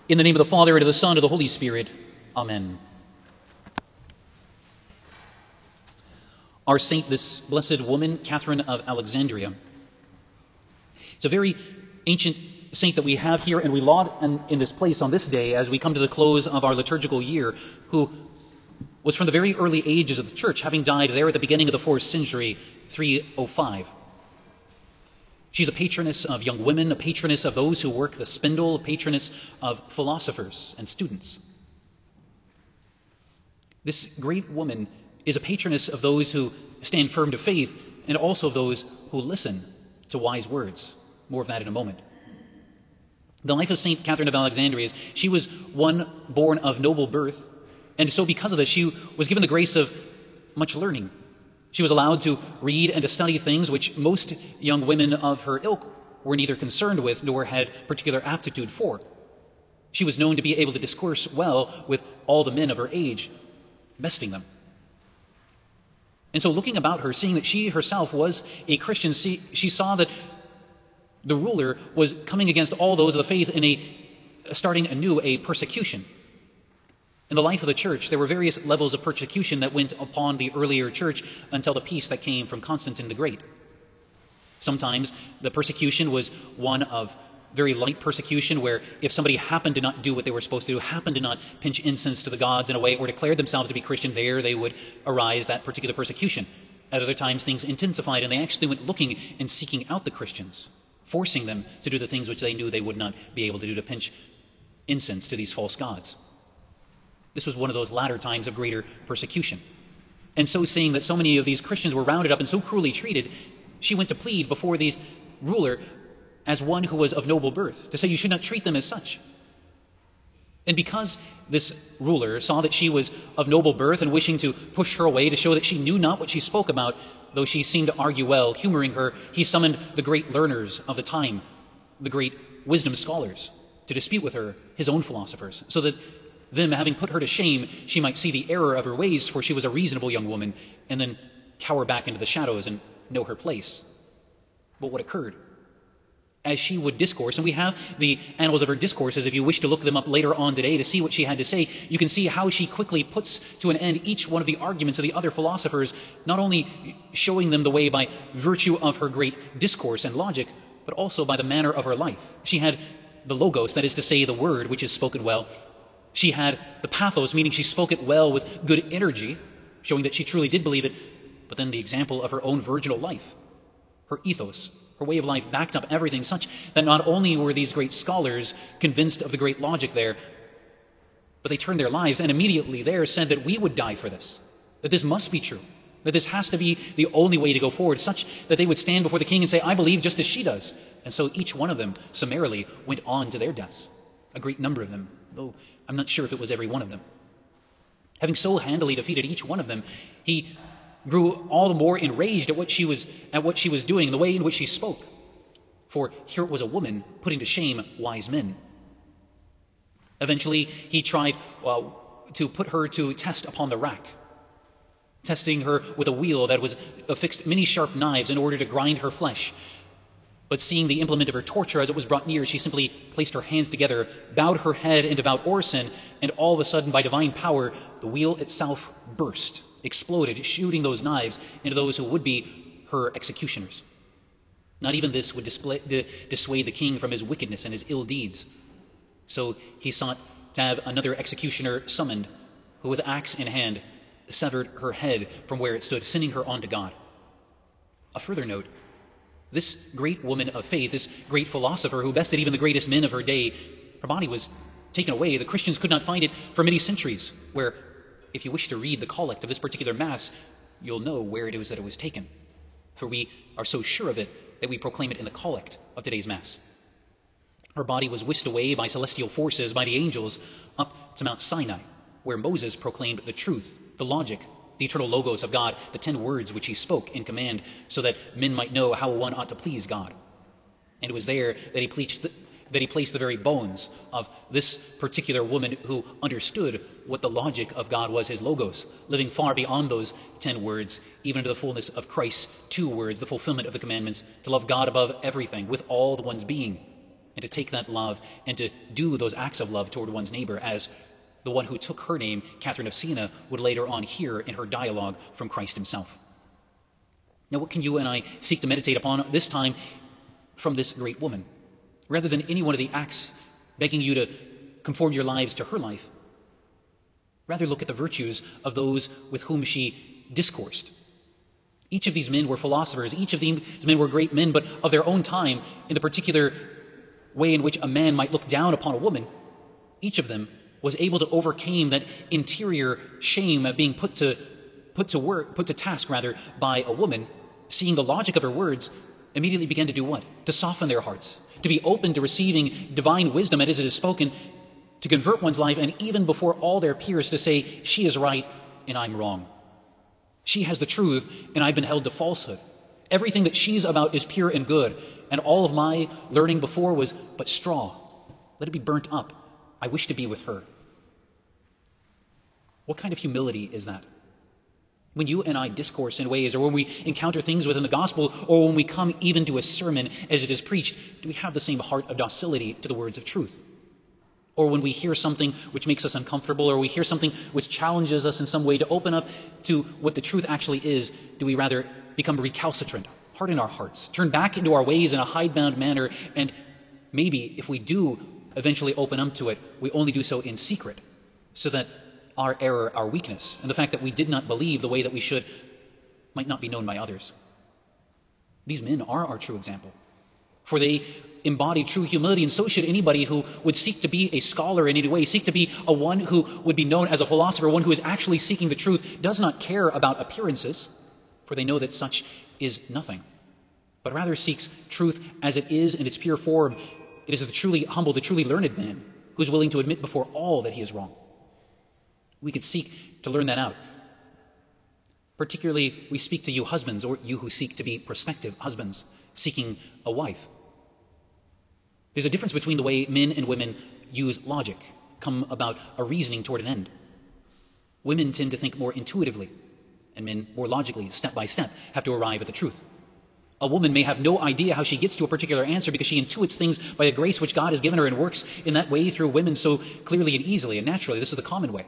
In the name of the Father, and of the Son, and of the Holy Spirit. Amen. Our saint, this blessed woman, Catherine of Alexandria. It's a very ancient saint that we have here, and we laud in this place on this day as we come to the close of our liturgical year, who was from the very early ages of the Church, having died there at the beginning of the 4th century, 305. She's a patroness of young women, a patroness of those who work the spindle, a patroness of philosophers and students. This great woman is a patroness of those who stand firm to faith and also of those who listen to wise words. More of that in a moment. The life of St. Catherine of Alexandria is she was one born of noble birth, and so because of this she was given the grace of much learning. She was allowed to read and to study things which most young women of her ilk were neither concerned with nor had particular aptitude for. She was known to be able to discourse well with all the men of her age, besting them. And so looking about her, seeing that she herself was a Christian, she saw that the ruler was coming against all those of the faith in starting anew a persecution. In the life of the church, there were various levels of persecution that went upon the earlier church until the peace that came from Constantine the Great. Sometimes the persecution was one of very light persecution, where if somebody happened to not do what they were supposed to do, happened to not pinch incense to the gods in a way, or declared themselves to be Christian, there they would arise that particular persecution. At other times, things intensified, and they actually went looking and seeking out the Christians, forcing them to do the things which they knew they would not be able to do, to pinch incense to these false gods. This was one of those latter times of greater persecution. And so seeing that so many of these Christians were rounded up and so cruelly treated, she went to plead before these ruler as one who was of noble birth, to say you should not treat them as such. And because this ruler saw that she was of noble birth and wishing to push her away to show that she knew not what she spoke about, though she seemed to argue well, humoring her, he summoned the great learners of the time, the great wisdom scholars, to dispute with her, his own philosophers, so that them, having put her to shame, she might see the error of her ways, for she was a reasonable young woman, and then cower back into the shadows and know her place. But what occurred? As she would discourse, and we have the annals of her discourses, if you wish to look them up later on today to see what she had to say, you can see how she quickly puts to an end each one of the arguments of the other philosophers, not only showing them the way by virtue of her great discourse and logic, but also by the manner of her life. She had the logos, that is to say, the word which is spoken well. She had the pathos, meaning she spoke it well with good energy, showing that she truly did believe it, but then the example of her own virginal life, her ethos, her way of life backed up everything, such that not only were these great scholars convinced of the great logic there, but they turned their lives and immediately there said that we would die for this, that this must be true, that this has to be the only way to go forward, such that they would stand before the king and say, I believe just as she does. And so each one of them summarily went on to their deaths, a great number of them, though I'm not sure if it was every one of them. Having so handily defeated each one of them, he grew all the more enraged at what she was doing, the way in which she spoke. For here it was a woman putting to shame wise men. Eventually, he tried to put her to test upon the rack, testing her with a wheel that was affixed many sharp knives in order to grind her flesh. But seeing the implement of her torture as it was brought near, she simply placed her hands together, bowed her head in devout orison, and all of a sudden, by divine power, the wheel itself burst, exploded, shooting those knives into those who would be her executioners. Not even this would dissuade the king from his wickedness and his ill deeds. So he sought to have another executioner summoned, who with axe in hand severed her head from where it stood, sending her on to God. A further note, this great woman of faith, this great philosopher who bested even the greatest men of her day, her body was taken away. The Christians could not find it for many centuries, where if you wish to read the collect of this particular Mass, you'll know where it was that it was taken. For we are so sure of it that we proclaim it in the collect of today's Mass. Her body was whisked away by celestial forces, by the angels, up to Mount Sinai, where Moses proclaimed the truth, the logic, the eternal logos of God, the 10 words which he spoke in command, so that men might know how one ought to please God. And it was there that he placed the very bones of this particular woman who understood what the logic of God was, his logos, living far beyond those 10 words, even into the fullness of Christ's 2 words, the fulfillment of the commandments, to love God above everything, with all the one's being, and to take that love and to do those acts of love toward one's neighbor, as the one who took her name, Catherine of Siena, would later on hear in her dialogue from Christ himself. Now, what can you and I seek to meditate upon this time from this great woman? Rather than any one of the acts begging you to conform your lives to her life, rather look at the virtues of those with whom she discoursed. Each of these men were philosophers. Each of these men were great men, but of their own time, in the particular way in which a man might look down upon a woman, each of them was able to overcome that interior shame of being put to task by a woman, seeing the logic of her words, immediately began to do what? To soften their hearts, to be open to receiving divine wisdom as it is spoken, to convert one's life, and even before all their peers to say, she is right and I'm wrong. She has the truth and I've been held to falsehood. Everything that she's about is pure and good, and all of my learning before was but straw. Let it be burnt up. I wish to be with her. What kind of humility is that? When you and I discourse in ways, or when we encounter things within the gospel, or when we come even to a sermon as it is preached, do we have the same heart of docility to the words of truth? Or when we hear something which makes us uncomfortable, or we hear something which challenges us in some way to open up to what the truth actually is, do we rather become recalcitrant, harden our hearts, turn back into our ways in a hidebound manner, and maybe if we do eventually open up to it, we only do so in secret, so that our error, our weakness, and the fact that we did not believe the way that we should might not be known by others. These men are our true example, for they embody true humility, and so should anybody who would seek to be a scholar in any way, seek to be a one who would be known as a philosopher, one who is actually seeking the truth, does not care about appearances, for they know that such is nothing, but rather seeks truth as it is in its pure form. It is the truly humble, the truly learned man who is willing to admit before all that he is wrong. We could seek to learn that out. Particularly, we speak to you husbands, or you who seek to be prospective husbands, seeking a wife. There's a difference between the way men and women use logic, come about a reasoning toward an end. Women tend to think more intuitively, and men more logically, step by step, have to arrive at the truth. A woman may have no idea how she gets to a particular answer because she intuits things by a grace which God has given her and works in that way through women so clearly and easily and naturally. This is the common way.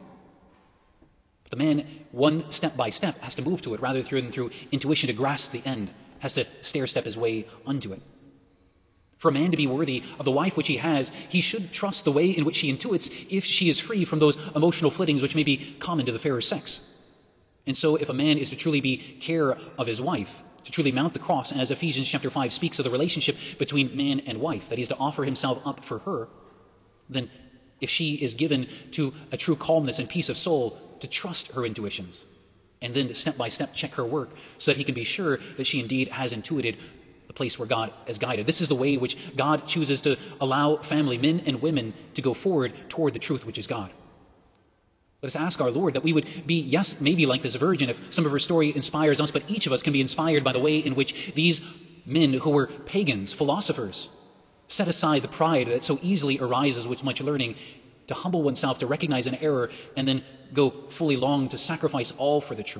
But the man, one step by step, has to move to it rather than through intuition to grasp the end, has to stair-step his way unto it. For a man to be worthy of the wife which he has, he should trust the way in which she intuits if she is free from those emotional flittings which may be common to the fairer sex. And so if a man is to truly be care of his wife, to truly mount the cross, as Ephesians chapter 5 speaks of the relationship between man and wife, that he is to offer himself up for her, then if she is given to a true calmness and peace of soul, to trust her intuitions, and then to step by step check her work so that he can be sure that she indeed has intuited the place where God has guided. This is the way in which God chooses to allow family, men and women, to go forward toward the truth which is God. Let us ask our Lord that we would be, yes, maybe like this virgin, if some of her story inspires us, but each of us can be inspired by the way in which these men who were pagans, philosophers, set aside the pride that so easily arises with much learning, to humble oneself, to recognize an error, and then go fully long to sacrifice all for the truth.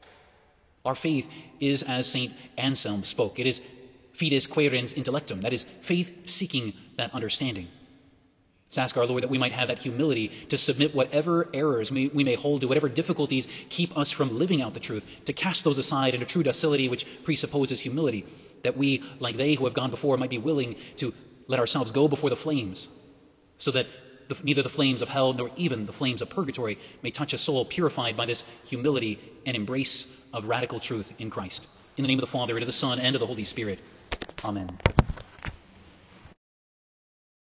Our faith is, as St. Anselm spoke, it is fides quaerens intellectum, that is, faith seeking that understanding. Let's ask our Lord that we might have that humility to submit whatever errors we may hold to, whatever difficulties keep us from living out the truth, to cast those aside in a true docility which presupposes humility, that we, like they who have gone before, might be willing to let ourselves go before the flames, so that neither the flames of hell nor even the flames of purgatory may touch a soul purified by this humility and embrace of radical truth in Christ. In the name of the Father, and of the Son, and of the Holy Spirit. Amen.